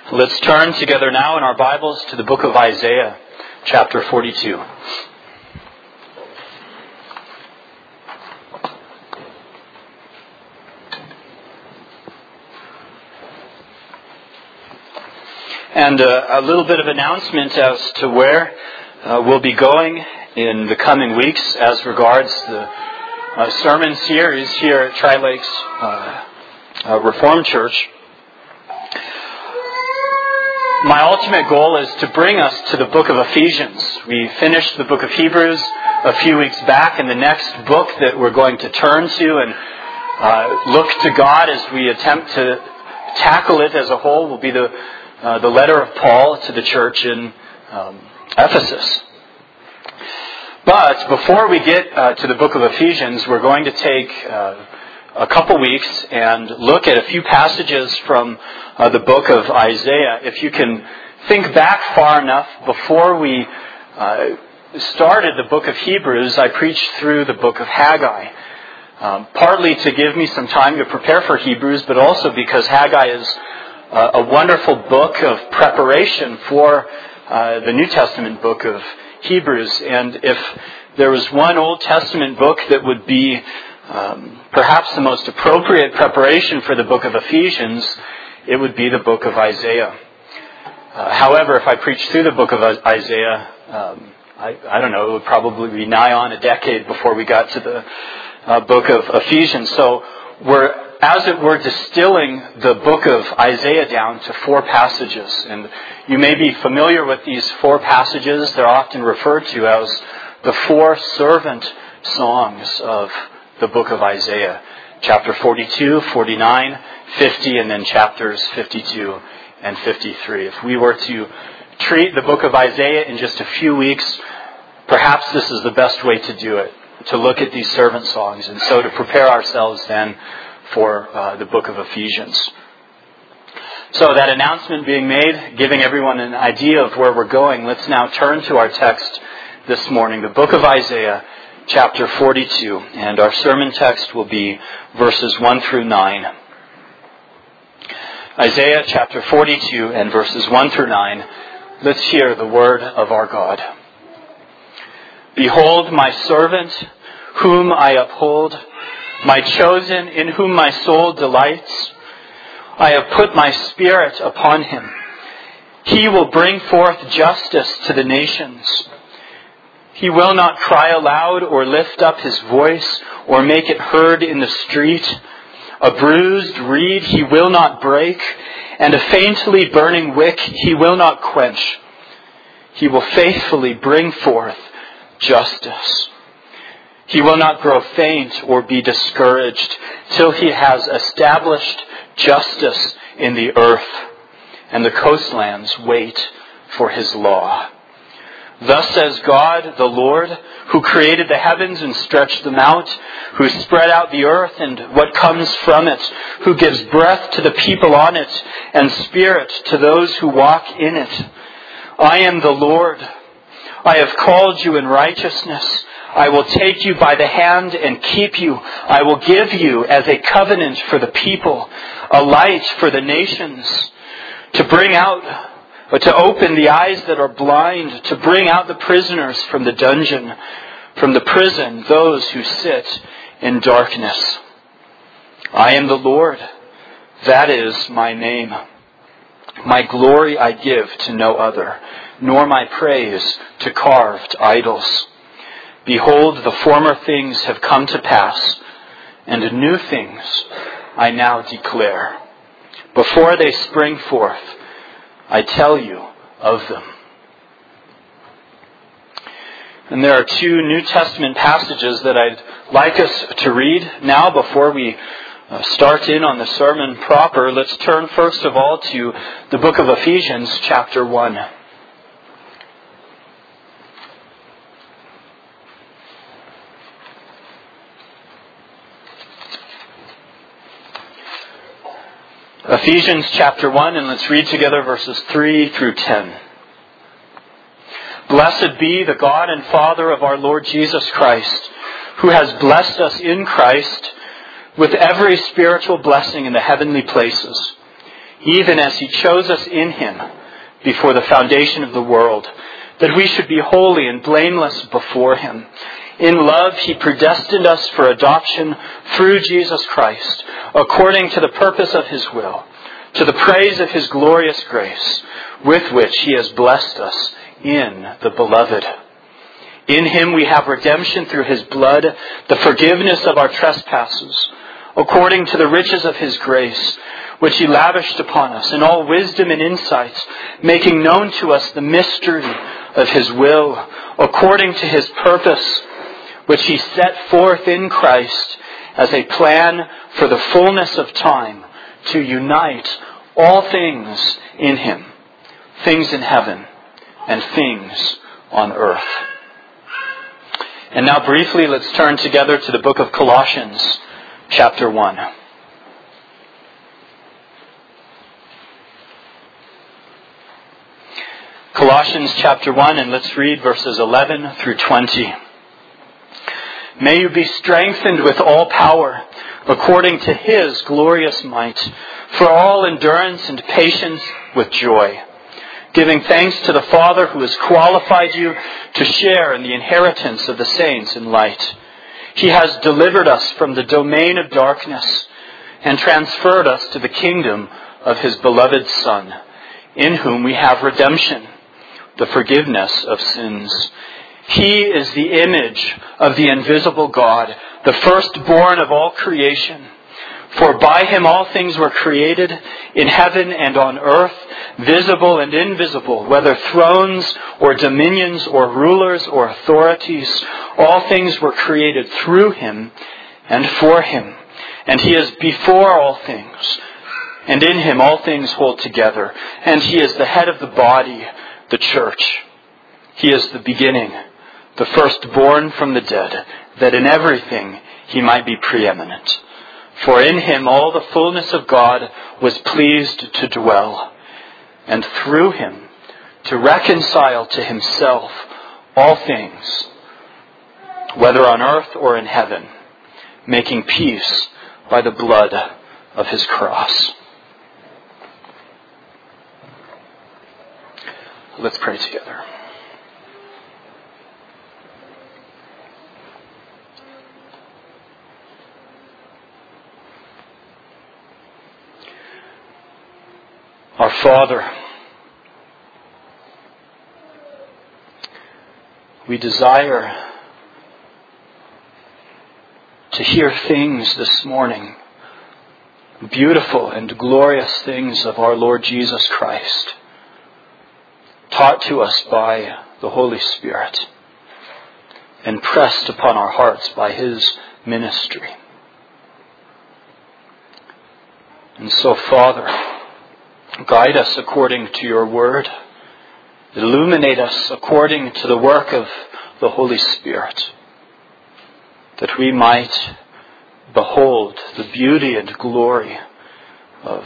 Let's turn together now in our Bibles to the book of Isaiah, chapter 42. And a little bit of announcement as to where we'll be going in the coming weeks as regards the sermon series here at Tri-Lakes Reformed Church. My ultimate goal is to bring us to the book of Ephesians. We finished the book of Hebrews a few weeks back, and the next book that we're going to turn to and look to God as we attempt to tackle it as a whole will be the letter of Paul to the church in Ephesus. But before we get to the book of Ephesians, we're going to take a couple weeks and look at a few passages from the book of Isaiah. If you can think back far enough, before we started the book of Hebrews, I preached through the book of Haggai. Partly to give me some time to prepare for Hebrews, but also because Haggai is a wonderful book of preparation for the New Testament book of Hebrews. And if there was one Old Testament book that would be perhaps the most appropriate preparation for the book of Ephesians, it would be the book of Isaiah. However, if I preached through the book of Isaiah, I don't know, it would probably be nigh on a decade before we got to the book of Ephesians. So we're, as it were, distilling the book of Isaiah down to 4 passages. And you may be familiar with these 4 passages. They're often referred to as the 4 servant songs of the book of Isaiah. Chapter 42, 49, 50, and then chapters 52 and 53. If we were to treat the book of Isaiah in just a few weeks, perhaps this is the best way to do it, to look at these servant songs, and so to prepare ourselves then for the book of Ephesians. So that announcement being made, giving everyone an idea of where we're going, let's now turn to our text this morning, the book of Isaiah, chapter 42, and our sermon text will be verses 1 through 9. Isaiah chapter 42 and verses 1 through 9. Let's hear the word of our God. Behold my servant, whom I uphold, my chosen, in whom my soul delights. I have put my spirit upon him. He will bring forth justice to the nations. He will not cry aloud or lift up his voice or make it heard in the street. A bruised reed he will not break, and a faintly burning wick he will not quench. He will faithfully bring forth justice. He will not grow faint or be discouraged till he has established justice in the earth, and the coastlands wait for his law. Thus says God, the Lord, who created the heavens and stretched them out, who spread out the earth and what comes from it, who gives breath to the people on it and spirit to those who walk in it. I am the Lord. I have called you in righteousness. I will take you by the hand and keep you. I will give you as a covenant for the people, a light for the nations, to open the eyes that are blind, to bring out the prisoners from the dungeon, from the prison, those who sit in darkness. I am the Lord. That is my name. My glory I give to no other, nor my praise to carved idols. Behold, the former things have come to pass, and new things I now declare. Before they spring forth, I tell you of them. And there are 2 New Testament passages that I'd like us to read now before we start in on the sermon proper. Let's turn first of all to the book of Ephesians, chapter 1. Ephesians chapter 1, and let's read together verses 3 through 10. Blessed be the God and Father of our Lord Jesus Christ, who has blessed us in Christ with every spiritual blessing in the heavenly places. even as He chose us in Him before the foundation of the world, that we should be holy and blameless before Him. In love, He predestined us for adoption through Jesus Christ, according to the purpose of His will, to the praise of His glorious grace, with which He has blessed us in the Beloved. In Him we have redemption through His blood, the forgiveness of our trespasses, according to the riches of His grace, which He lavished upon us in all wisdom and insights, making known to us the mystery of His will, according to His purpose, which He set forth in Christ as a plan for the fullness of time to unite all things in Him, things in heaven and things on earth. And now briefly, let's turn together to the book of Colossians, chapter 1. Colossians chapter 1, and let's read verses 11 through 20. May you be strengthened with all power, according to His glorious might, for all endurance and patience with joy, giving thanks to the Father who has qualified you to share in the inheritance of the saints in light. He has delivered us from the domain of darkness and transferred us to the kingdom of His beloved Son, in whom we have redemption, the forgiveness of sins. He is the image of the invisible God, the firstborn of all creation. For by Him all things were created, in heaven and on earth, visible and invisible, whether thrones or dominions or rulers or authorities. All things were created through Him and for Him. And He is before all things. And in Him all things hold together. And He is the head of the body, the church. He is the beginning, the firstborn from the dead, that in everything He might be preeminent. For in Him all the fullness of God was pleased to dwell, and through Him to reconcile to Himself all things, whether on earth or in heaven, making peace by the blood of His cross. Let's pray together. Our Father, we desire to hear things this morning, beautiful and glorious things of our Lord Jesus Christ, taught to us by the Holy Spirit and pressed upon our hearts by His ministry. And so, Father, guide us according to Your word. Illuminate us according to the work of the Holy Spirit, that we might behold the beauty and glory of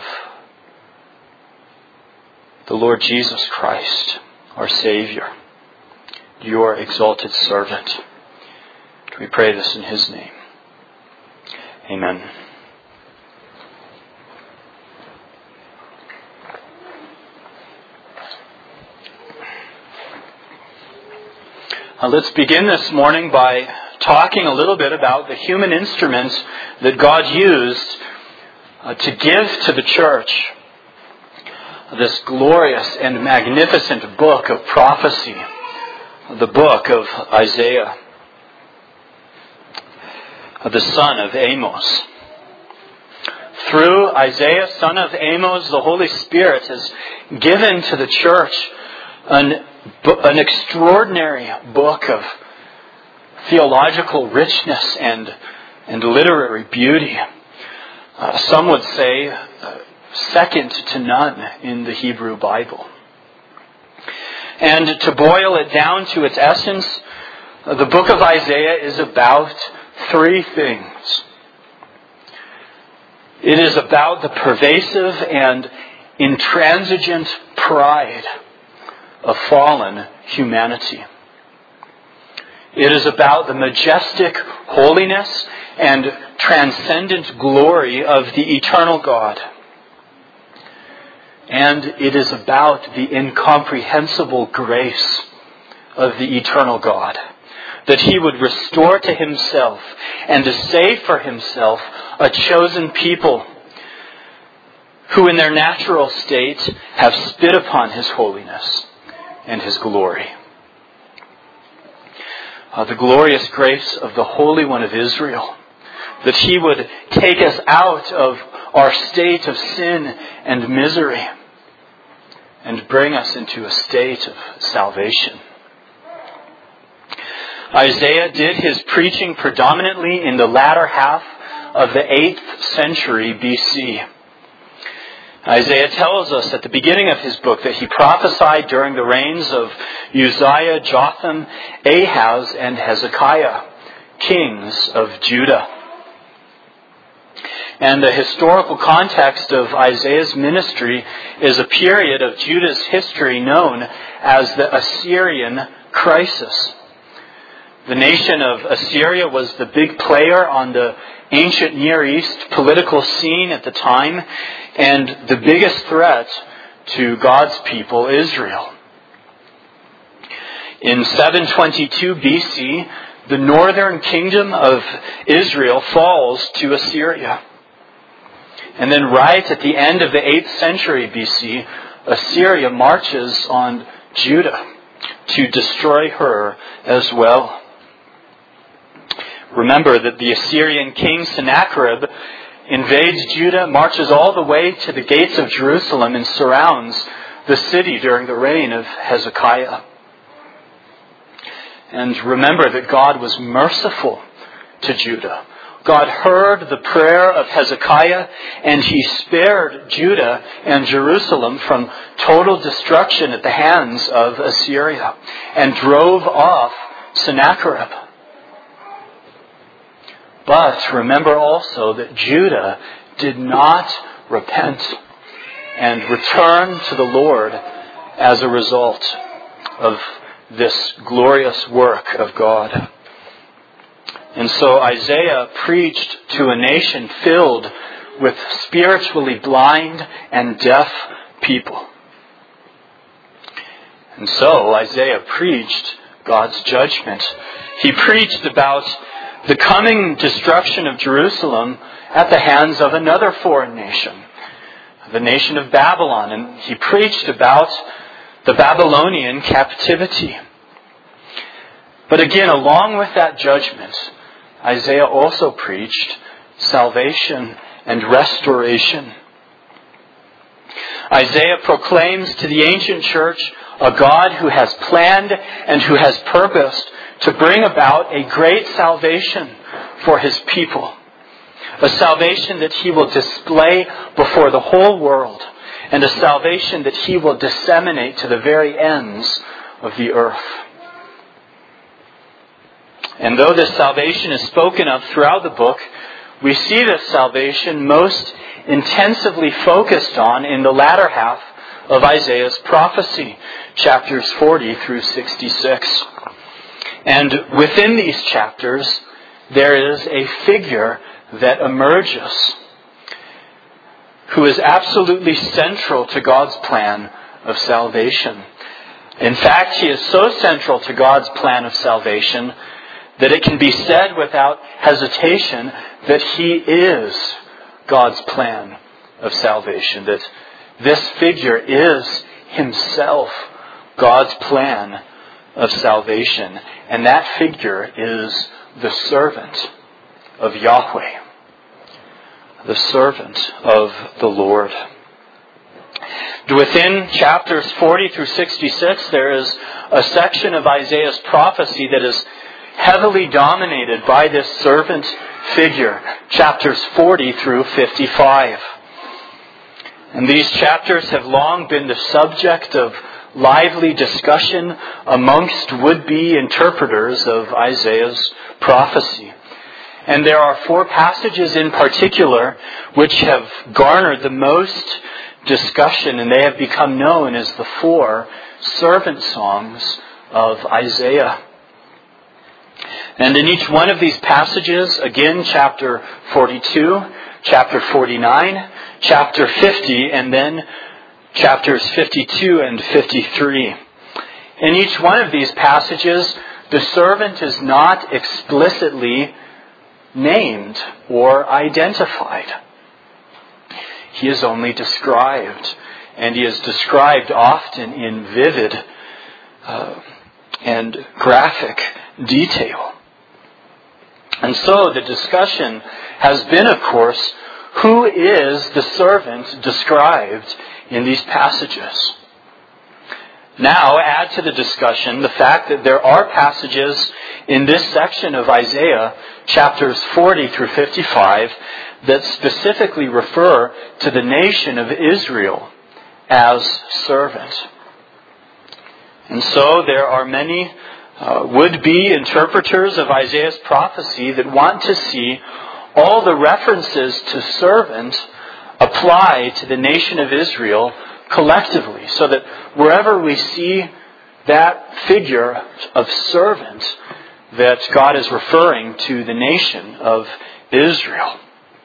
the Lord Jesus Christ, our Savior, Your exalted servant. We pray this in His name. Amen. Let's begin this morning by talking a little bit about the human instruments that God used to give to the church this glorious and magnificent book of prophecy, the book of Isaiah, the son of Amos. Through Isaiah, son of Amos, the Holy Spirit has given to the church an extraordinary book of theological richness and literary beauty. Some would say second to none in the Hebrew Bible. And to boil it down to its essence, the book of Isaiah is about three things. It is about the pervasive and intransigent pride of fallen humanity. It is about the majestic holiness and transcendent glory of the eternal God. And it is about the incomprehensible grace of the eternal God, that He would restore to Himself and to save for Himself a chosen people who in their natural state have spit upon His holiness and His glory. The glorious grace of the Holy One of Israel, that He would take us out of our state of sin and misery and bring us into a state of salvation. Isaiah did his preaching predominantly in the latter half of the 8th century BC. Isaiah tells us at the beginning of his book that he prophesied during the reigns of Uzziah, Jotham, Ahaz, and Hezekiah, kings of Judah. And the historical context of Isaiah's ministry is a period of Judah's history known as the Assyrian crisis. The nation of Assyria was the big player on the ancient Near East political scene at the time, and the biggest threat to God's people, Israel. In 722 BC, the northern kingdom of Israel falls to Assyria. And then right at the end of the 8th century BC, Assyria marches on Judah to destroy her as well. Remember that the Assyrian king Sennacherib invades Judah, marches all the way to the gates of Jerusalem and surrounds the city during the reign of Hezekiah. And remember that God was merciful to Judah. God heard the prayer of Hezekiah, and He spared Judah and Jerusalem from total destruction at the hands of Assyria and drove off Sennacherib. But remember also that Judah did not repent and return to the Lord as a result of this glorious work of God. And so Isaiah preached to a nation filled with spiritually blind and deaf people. And so Isaiah preached God's judgment. He preached about the coming destruction of Jerusalem at the hands of another foreign nation, the nation of Babylon. And he preached about the Babylonian captivity. But again, along with that judgment, Isaiah also preached salvation and restoration. Isaiah proclaims to the ancient church a God who has planned and who has purposed to bring about a great salvation for His people. A salvation that He will display before the whole world, and a salvation that He will disseminate to the very ends of the earth. And though this salvation is spoken of throughout the book, we see this salvation most intensively focused on in the latter half of Isaiah's prophecy, chapters 40 through 66. And within these chapters, there is a figure that emerges who is absolutely central to God's plan of salvation. In fact, he is so central to God's plan of salvation that it can be said without hesitation that He is God's plan of salvation, that this figure is Himself God's plan of salvation. And that figure is the servant of Yahweh, the servant of the Lord. Within chapters 40 through 66, there is a section of Isaiah's prophecy that is heavily dominated by this servant figure, chapters 40 through 55. And these chapters have long been the subject of lively discussion amongst would-be interpreters of Isaiah's prophecy. And there are 4 passages in particular which have garnered the most discussion, and they have become known as the 4 servant songs of Isaiah. And in each one of these passages, again, chapter 42, chapter 49, chapter 50, and then chapters 52 and 53. In each one of these passages, the servant is not explicitly named or identified. He is only described, and he is described often in vivid and graphic detail. And so the discussion has been, of course, who is the servant described in these passages? Now, add to the discussion the fact that there are passages in this section of Isaiah, chapters 40 through 55, that specifically refer to the nation of Israel as servant. And so there are many would-be interpreters of Isaiah's prophecy that want to see all the references to servant apply to the nation of Israel collectively, so that wherever we see that figure of servant, that God is referring to the nation of Israel.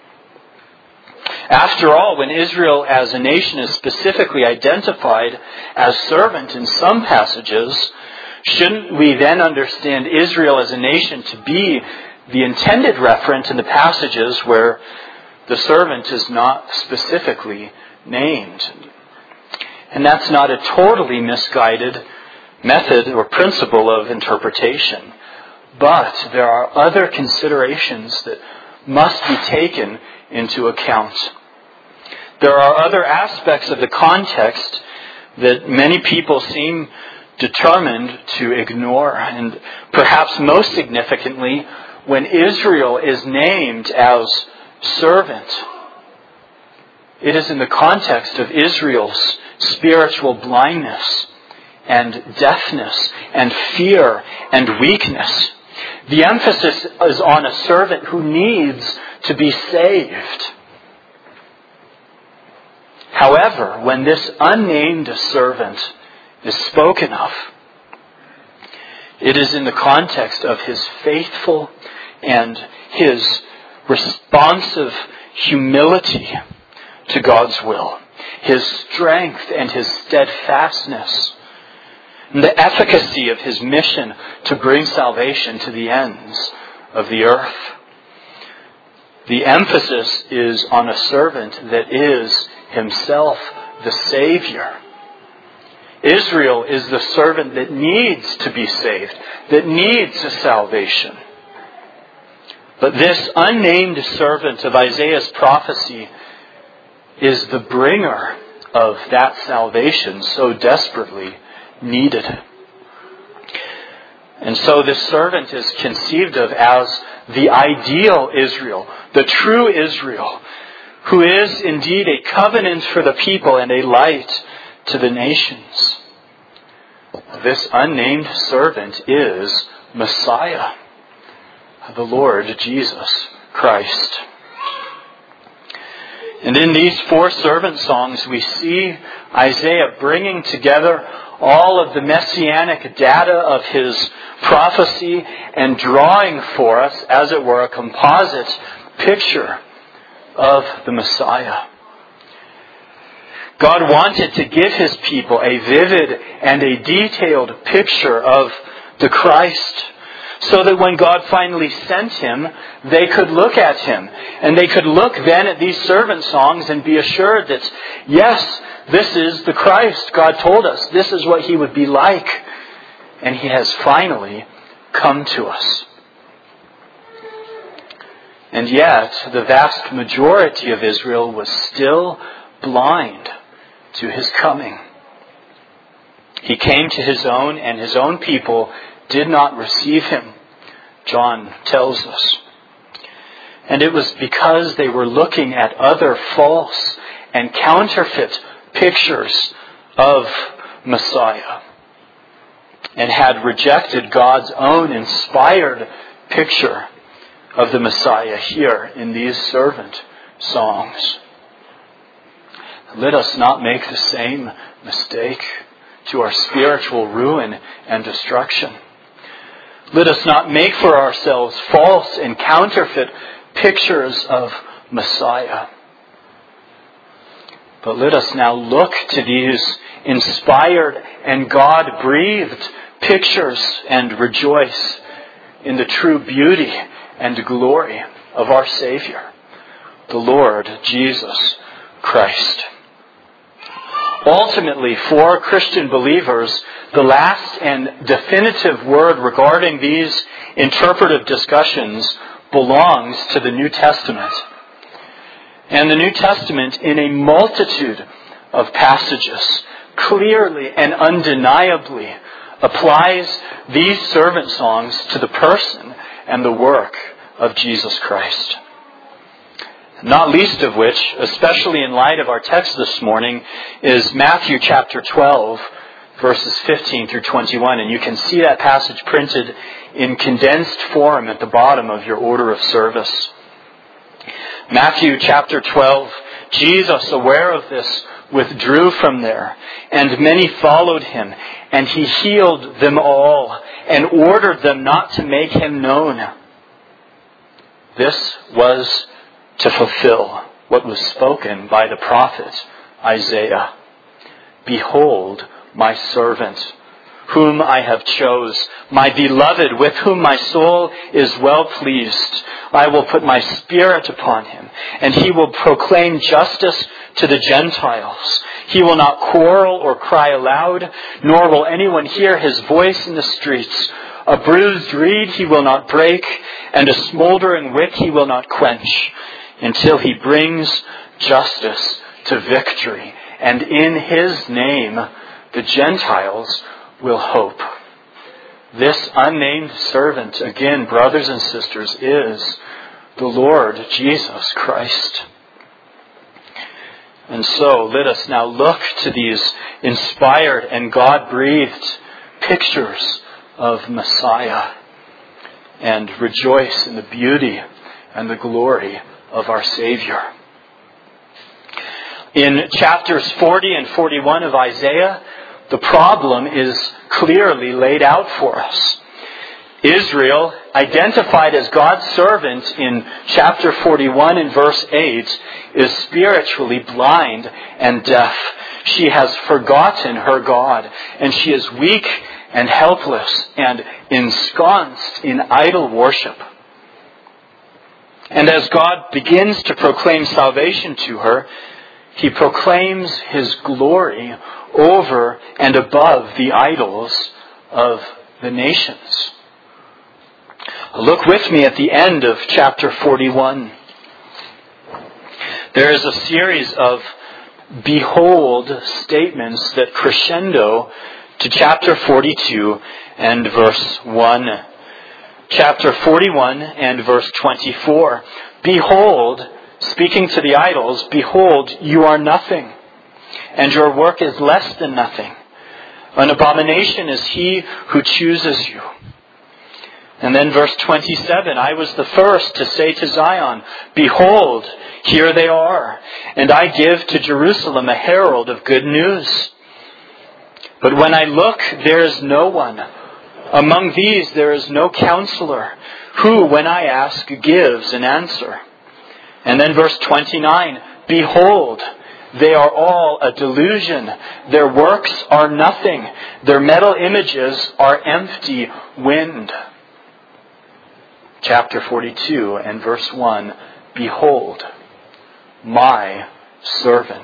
After all, when Israel as a nation is specifically identified as servant in some passages, shouldn't we then understand Israel as a nation to be the intended referent in the passages where the servant is not specifically named? And that's not a totally misguided method or principle of interpretation. But there are other considerations that must be taken into account. There are other aspects of the context that many people seem determined to ignore. And perhaps most significantly, when Israel is named as servant, it is in the context of Israel's spiritual blindness and deafness and fear and weakness. The emphasis is on a servant who needs to be saved. However, when this unnamed servant is spoken of, it is in the context of his faithful and his responsive humility to God's will, his strength and his steadfastness, and the efficacy of his mission to bring salvation to the ends of the earth. The emphasis is on a servant that is himself the Savior. Israel is the servant that needs to be saved, that needs a salvation. But this unnamed servant of Isaiah's prophecy is the bringer of that salvation so desperately needed. And so this servant is conceived of as the ideal Israel, the true Israel, who is indeed a covenant for the people and a light to the nations. This unnamed servant is Messiah, the Lord Jesus Christ. And in these four servant songs, we see Isaiah bringing together all of the messianic data of his prophecy and drawing for us, as it were, a composite picture of the Messiah. God wanted to give his people a vivid and a detailed picture of the Christ, so that when God finally sent him, they could look at him. And they could look then at these servant songs and be assured that, yes, this is the Christ. God told us this is what he would be like. And he has finally come to us. And yet, the vast majority of Israel was still blind to his coming. He came to his own, and his own people did not receive him, John tells us. And it was because they were looking at other false and counterfeit pictures of Messiah and had rejected God's own inspired picture of the Messiah here in these servant songs. Let us not make the same mistake to our spiritual ruin and destruction. Let us not make for ourselves false and counterfeit pictures of Messiah. But let us now look to these inspired and God-breathed pictures and rejoice in the true beauty and glory of our Savior, the Lord Jesus Christ. Ultimately, for Christian believers, the last and definitive word regarding these interpretive discussions belongs to the New Testament. And the New Testament, in a multitude of passages, clearly and undeniably applies these servant songs to the person and the work of Jesus Christ. Not least of which, especially in light of our text this morning, is Matthew chapter 12, verses 15 through 21. And you can see that passage printed in condensed form at the bottom of your order of service. Matthew chapter 12, Jesus, aware of this, withdrew from there, and many followed him, and he healed them all, and ordered them not to make him known. This was to fulfill what was spoken by the prophet Isaiah. Behold, my servant, whom I have chose, my beloved, with whom my soul is well pleased. I will put my spirit upon him, and he will proclaim justice to the Gentiles. He will not quarrel or cry aloud, nor will anyone hear his voice in the streets. A bruised reed he will not break, and a smoldering wick he will not quench, until he brings justice to victory. And in his name the Gentiles will hope. This unnamed servant, again, brothers and sisters, is the Lord Jesus Christ. And so let us now look to these inspired and God-breathed pictures of Messiah and rejoice in the beauty and the glory of our Savior. In chapters 40 and 41 of Isaiah, the problem is clearly laid out for us. Israel, identified as God's servant in chapter 41 and verse 8, is spiritually blind and deaf. She has forgotten her God, and she is weak and helpless and ensconced in idol worship. And as God begins to proclaim salvation to her, he proclaims his glory over and above the idols of the nations. Look with me at the end of chapter 41. There is a series of behold statements that crescendo to chapter 42 and verse 1. Chapter 41 and verse 24. Behold, speaking to the idols, behold, you are nothing, and your work is less than nothing. An abomination is he who chooses you. And then verse 27, I was the first to say to Zion, behold, here they are, and I give to Jerusalem a herald of good news. But when I look, there is no one. Among these there is no counselor, who, when I ask, gives an answer. And then verse 29, behold, they are all a delusion. Their works are nothing. Their metal images are empty wind. Chapter 42 and verse 1, behold, my servant,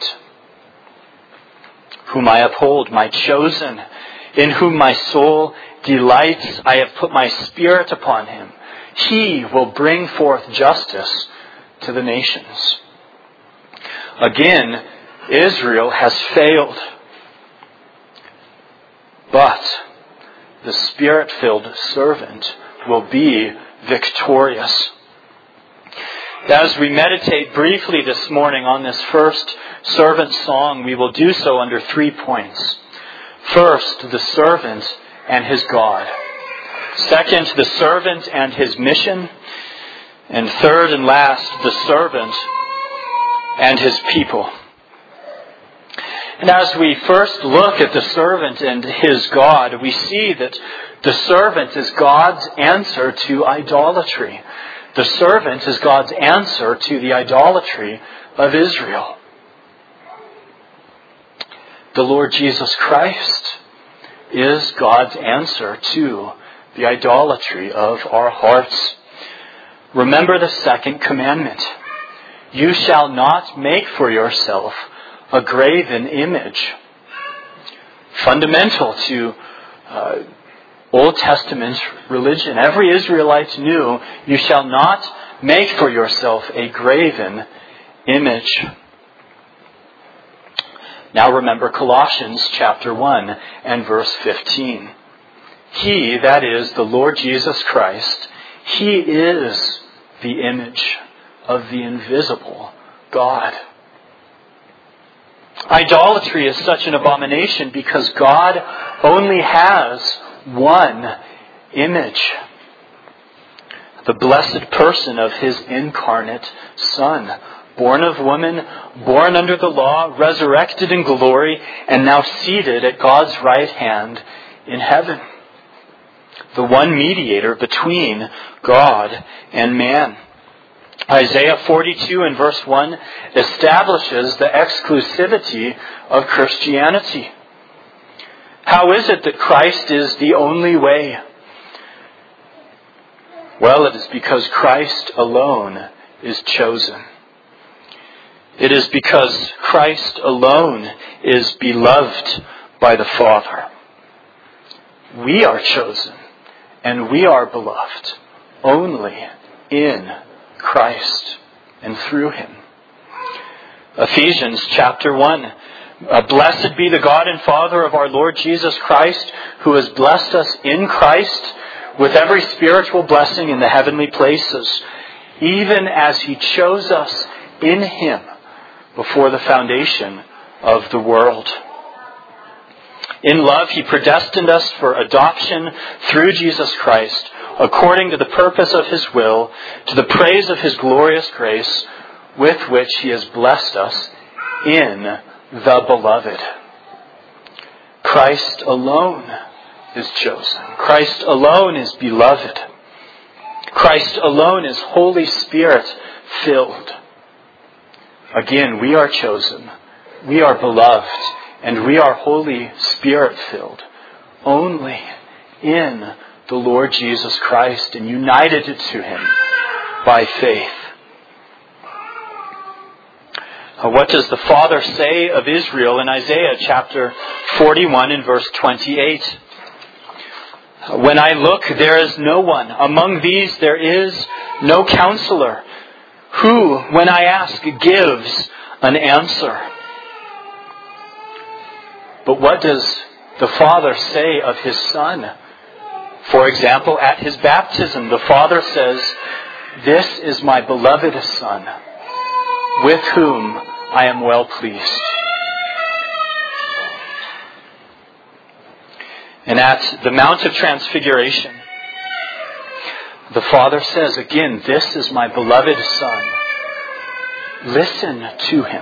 whom I uphold, my chosen, in whom my soul delights. I have put my spirit upon him. He will bring forth justice to the nations. Again, Israel has failed. But the Spirit-filled servant will be victorious. As we meditate briefly this morning on this first servant song, we will do so under 3 points. First, the servant and his God. Second, the servant and his mission. And third and last, the servant and his people. And as we first look at the servant and his God, we see that the servant is God's answer to idolatry. The servant is God's answer to the idolatry of Israel. The Lord Jesus Christ is God's answer to the idolatry of our hearts. Remember the second commandment. You shall not make for yourself a graven image. Fundamental to Old Testament religion. Every Israelite knew you shall not make for yourself a graven image. Now remember Colossians chapter 1 and verse 15. He, that is, the Lord Jesus Christ, He is the image of the invisible God. Idolatry is such an abomination because God only has one image. The blessed person of His incarnate Son, born of woman, born under the law, resurrected in glory, and now seated at God's right hand in heaven. The one mediator between God and man. Isaiah 42 and verse 1 establishes the exclusivity of Christianity. How is it that Christ is the only way? Well, it is because Christ alone is chosen. It is because Christ alone is beloved by the Father. We are chosen and we are beloved only in Christ and through Him. Ephesians chapter 1. Blessed be the God and Father of our Lord Jesus Christ, who has blessed us in Christ with every spiritual blessing in the heavenly places, even as He chose us in Him before the foundation of the world. In love, He predestined us for adoption through Jesus Christ, according to the purpose of His will, to the praise of His glorious grace, with which He has blessed us in the Beloved. Christ alone is chosen. Christ alone is beloved. Christ alone is Holy Spirit filled. Again, we are chosen, we are beloved, and we are Holy Spirit filled only in the Lord Jesus Christ and united to Him by faith. What does the Father say of Israel in Isaiah chapter 41 and verse 28? When I look, there is no one. Among these there is no counselor, who, when I ask, gives an answer. But what does the Father say of His Son? For example, at His baptism, the Father says, "This is my beloved Son, with whom I am well pleased." And at the Mount of Transfiguration, the Father says again, "This is my beloved Son. Listen to Him."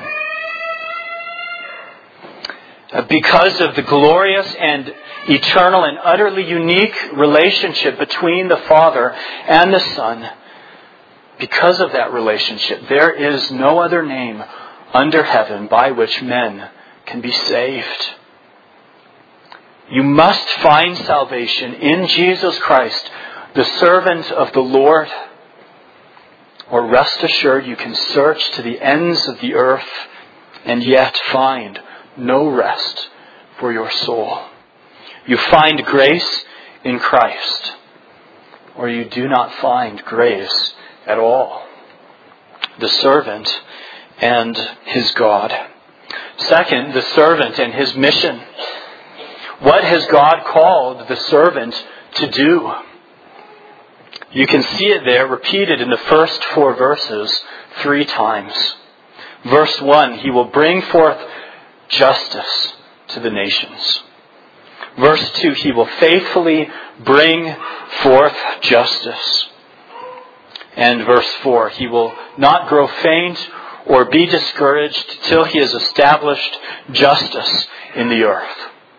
Because of the glorious and eternal and utterly unique relationship between the Father and the Son, because of that relationship, there is no other name under heaven by which men can be saved. You must find salvation in Jesus Christ, the servant of the Lord, or rest assured you can search to the ends of the earth and yet find no rest for your soul. You find grace in Christ, or you do not find grace at all. The servant and his God. Second, the servant and his mission. What has God called the servant to do? You can see it there repeated in the first 4 verses 3 times. Verse 1, He will bring forth justice to the nations. Verse 2, He will faithfully bring forth justice. And verse 4, He will not grow faint or be discouraged till He has established justice in the earth.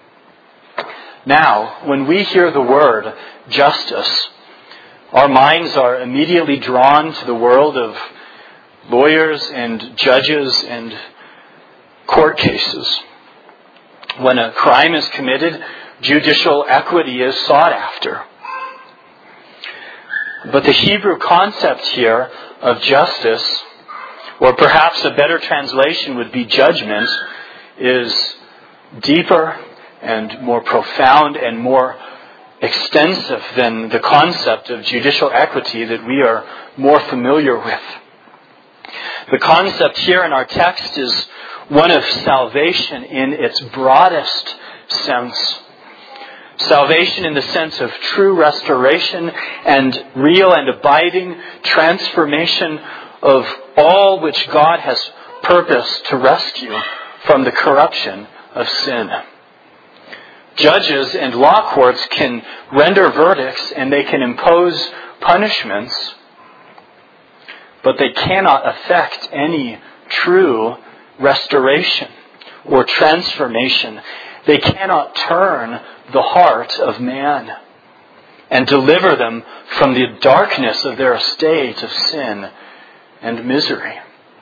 Now, when we hear the word justice, our minds are immediately drawn to the world of lawyers and judges and court cases. When a crime is committed, judicial equity is sought after. But the Hebrew concept here of justice, or perhaps a better translation would be judgment, is deeper and more profound and more extensive than the concept of judicial equity that we are more familiar with. The concept here in our text is one of salvation in its broadest sense. Salvation in the sense of true restoration and real and abiding transformation of all which God has purposed to rescue from the corruption of sin. Judges and law courts can render verdicts and they can impose punishments, but they cannot effect any true restoration or transformation. They cannot turn the heart of man and deliver them from the darkness of their estate of sin and misery.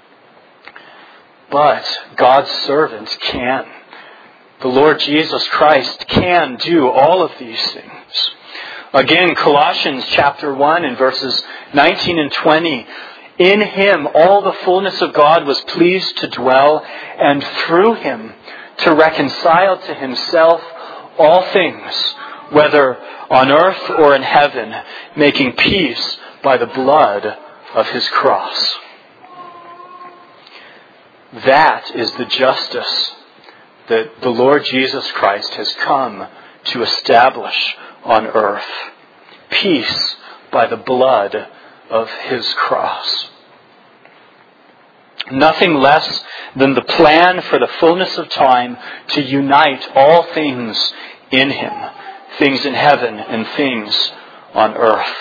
But God's servants can. The Lord Jesus Christ can do all of these things. Again, Colossians chapter 1 and verses 19 and 20. In Him all the fullness of God was pleased to dwell, and through Him to reconcile to Himself all things, whether on earth or in heaven, making peace by the blood of His cross. That is the justice that the Lord Jesus Christ has come to establish on earth. Peace by the blood of His cross. Nothing less than the plan for the fullness of time to unite all things in Him, things in heaven and things on earth.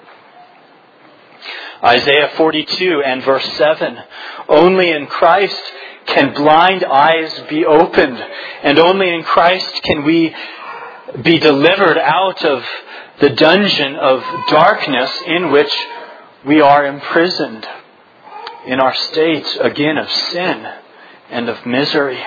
Isaiah 42 and verse 7, only in Christ can blind eyes be opened, and only in Christ can we be delivered out of the dungeon of darkness in which we are imprisoned, in our state, again, of sin and of misery.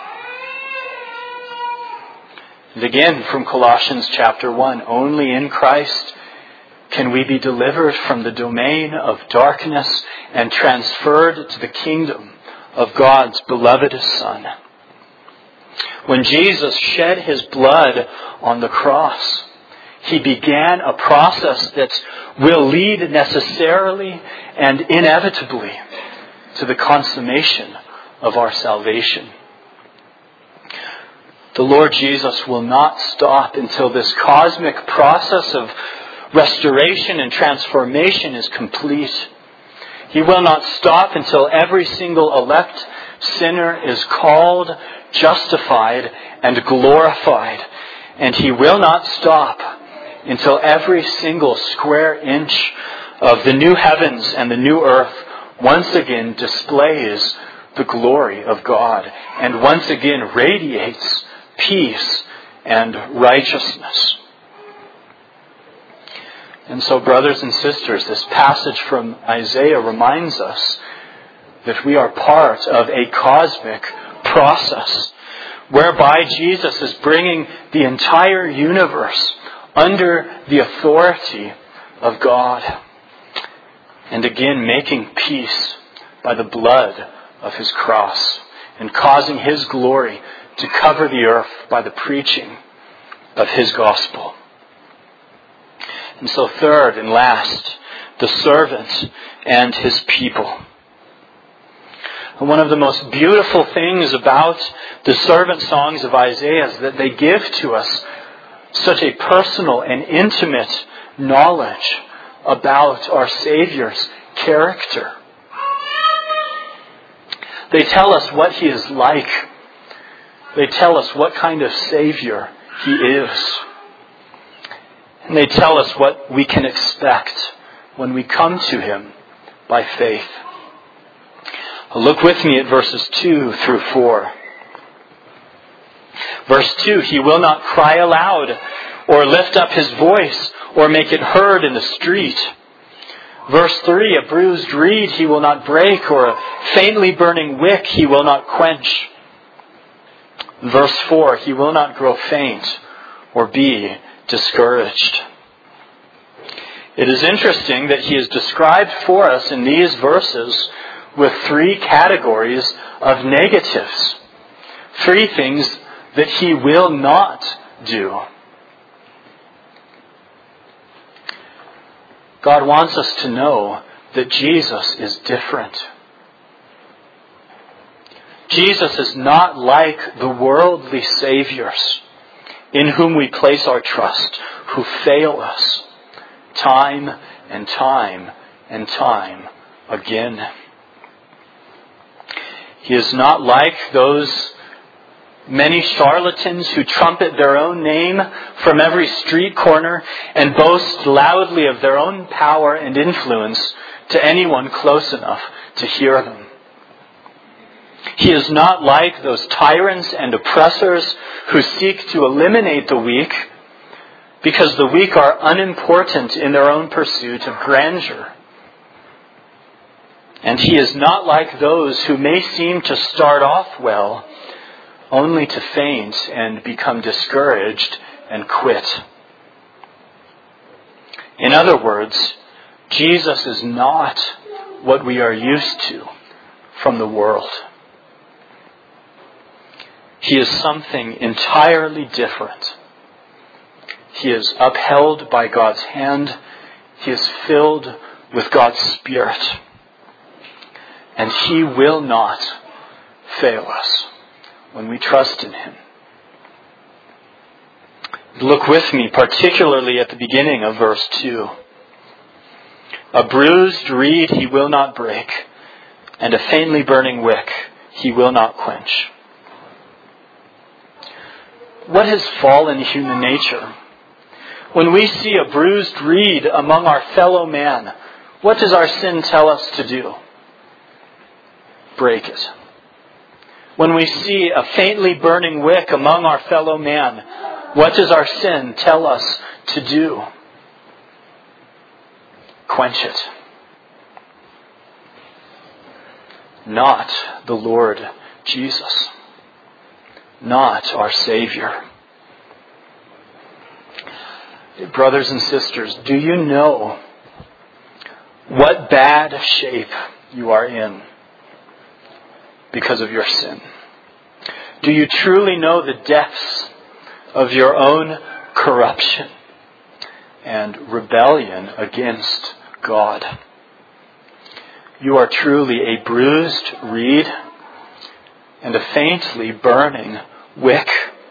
And again, from Colossians chapter 1, only in Christ can we be delivered from the domain of darkness and transferred to the kingdom of God's beloved Son. When Jesus shed His blood on the cross, He began a process that will lead necessarily and inevitably to the consummation of our salvation. The Lord Jesus will not stop until this cosmic process of restoration and transformation is complete. He will not stop until every single elect sinner is called, justified, and glorified. And He will not stop until every single square inch of the new heavens and the new earth once again displays the glory of God and once again radiates peace and righteousness. And so, brothers and sisters, this passage from Isaiah reminds us that we are part of a cosmic process whereby Jesus is bringing the entire universe under the authority of God, and again making peace by the blood of His cross and causing His glory to cover the earth by the preaching of His gospel. And so third and last, the servant and his people. And one of the most beautiful things about the servant songs of Isaiah is that they give to us such a personal and intimate knowledge about our Savior's character. They tell us what He is like. They tell us what kind of Savior He is. And they tell us what we can expect when we come to Him by faith. Look with me at verses 2 through 4. Verse 2, He will not cry aloud or lift up His voice or make it heard in the street. Verse 3, a bruised reed He will not break, or a faintly burning wick He will not quench. In verse 4, he will not grow faint or be discouraged. It is interesting that he is described for us in these verses with three categories of negatives. Three things that he will not do. God wants us to know that Jesus is different. Jesus is not like the worldly saviors in whom we place our trust, who fail us time and time and time again. He is not like those many charlatans who trumpet their own name from every street corner and boast loudly of their own power and influence to anyone close enough to hear them. He is not like those tyrants and oppressors who seek to eliminate the weak because the weak are unimportant in their own pursuit of grandeur. And he is not like those who may seem to start off well, only to faint and become discouraged and quit. In other words, Jesus is not what we are used to from the world. He is something entirely different. He is upheld by God's hand. He is filled with God's Spirit. And he will not fail us when we trust in him. Look with me particularly at the beginning of verse 2. A bruised reed he will not break, and a faintly burning wick he will not quench. What has fallen human nature? When we see a bruised reed among our fellow man, what does our sin tell us to do? Break it. When we see a faintly burning wick among our fellow man, what does our sin tell us to do? Quench it. Not the Lord Jesus. Not our Savior. Brothers and sisters, do you know what bad shape you are in because of your sin? Do you truly know the depths of your own corruption and rebellion against God? You are truly a bruised reed and a faintly burning wick.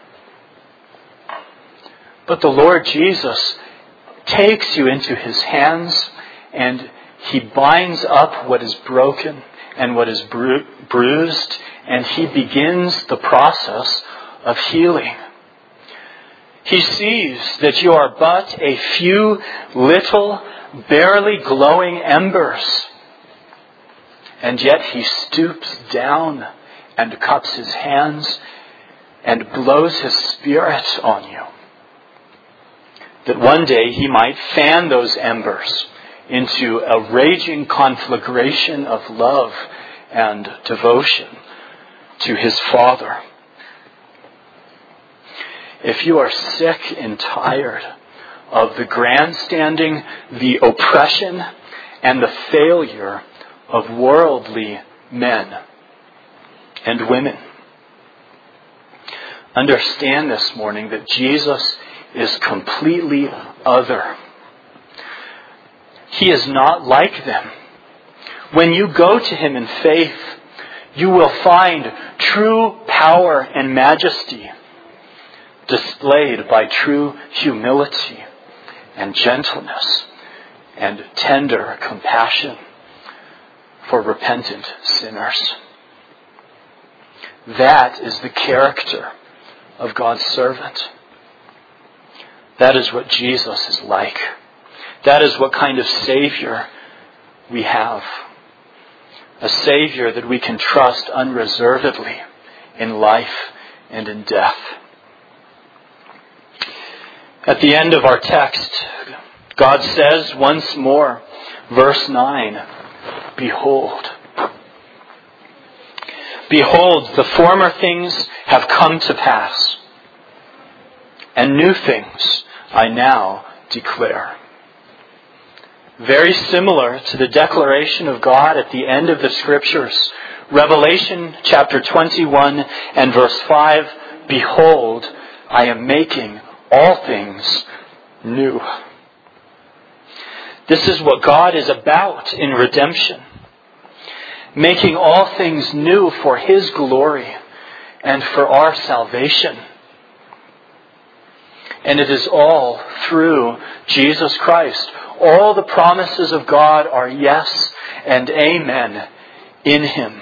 But the Lord Jesus takes you into his hands and he binds up what is broken and what is bruised, and he begins the process of healing. He sees that you are but a few little, barely glowing embers, and yet he stoops down and cups his hands and blows his Spirit on you, that one day he might fan those embers into a raging conflagration of love and devotion to his Father. If you are sick and tired of the grandstanding, the oppression, and the failure of worldly men and women, understand this morning that Jesus is completely other. He is not like them. When you go to him in faith, you will find true power and majesty displayed by true humility and gentleness and tender compassion for repentant sinners. That is the character of God's servant. That is what Jesus is like. That is what kind of Savior we have. A Savior that we can trust unreservedly in life and in death. At the end of our text, God says once more, verse 9, "Behold." Behold, the former things have come to pass, and new things I now declare. Very similar to the declaration of God at the end of the Scriptures. Revelation chapter 21 and verse 5, Behold, I am making all things new. This is what God is about in redemption. Making all things new for His glory and for our salvation. And it is all through Jesus Christ. All the promises of God are yes and amen in Him.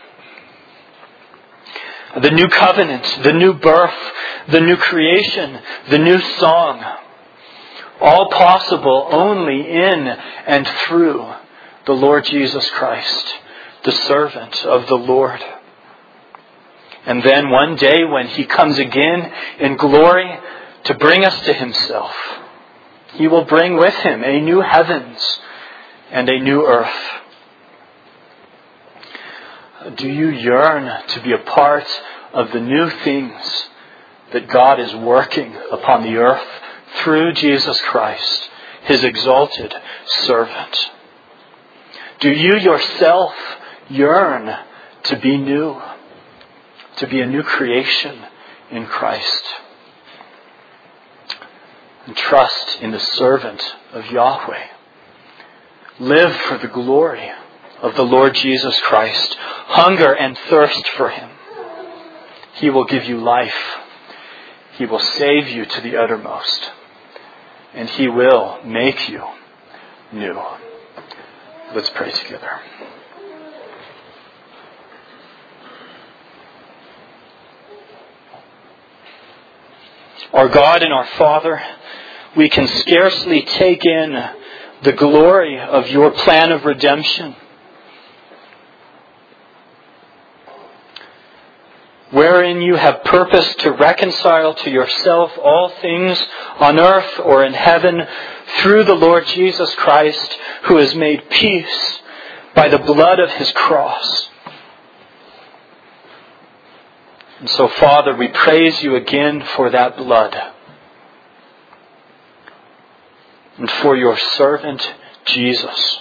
The new covenant, the new birth, the new creation, the new song. All possible only in and through the Lord Jesus Christ, the servant of the Lord. And then one day when He comes again in glory to bring us to Himself, He will bring with Him a new heavens and a new earth. Do you yearn to be a part of the new things that God is working upon the earth through Jesus Christ, His exalted servant? Do you yourself yearn to be new, to be a new creation in Christ? And trust in the servant of Yahweh. Live for the glory of the Lord Jesus Christ. Hunger and thirst for Him. He will give you life. He will save you to the uttermost. And He will make you new. Let's pray together. Our God and our Father, we can scarcely take in the glory of Your plan of redemption, wherein You have purposed to reconcile to Yourself all things on earth or in heaven through the Lord Jesus Christ, who has made peace by the blood of His cross. And so, Father, we praise You again for that blood and for Your servant, Jesus,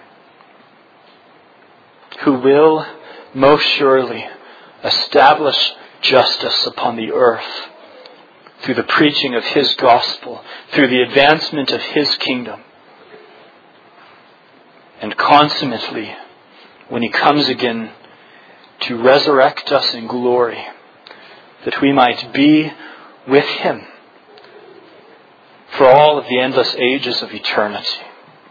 who will most surely establish justice upon the earth through the preaching of His gospel, through the advancement of His kingdom. And consummately, when He comes again to resurrect us in glory, that we might be with Him for all of the endless ages of eternity.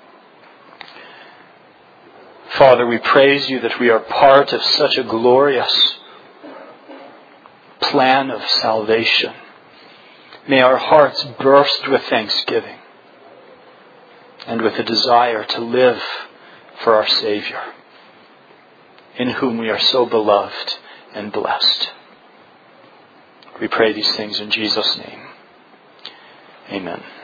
Father, we praise You that we are part of such a glorious plan of salvation. May our hearts burst with thanksgiving and with a desire to live for our Savior, in whom we are so beloved and blessed. We pray these things in Jesus' name. Amen.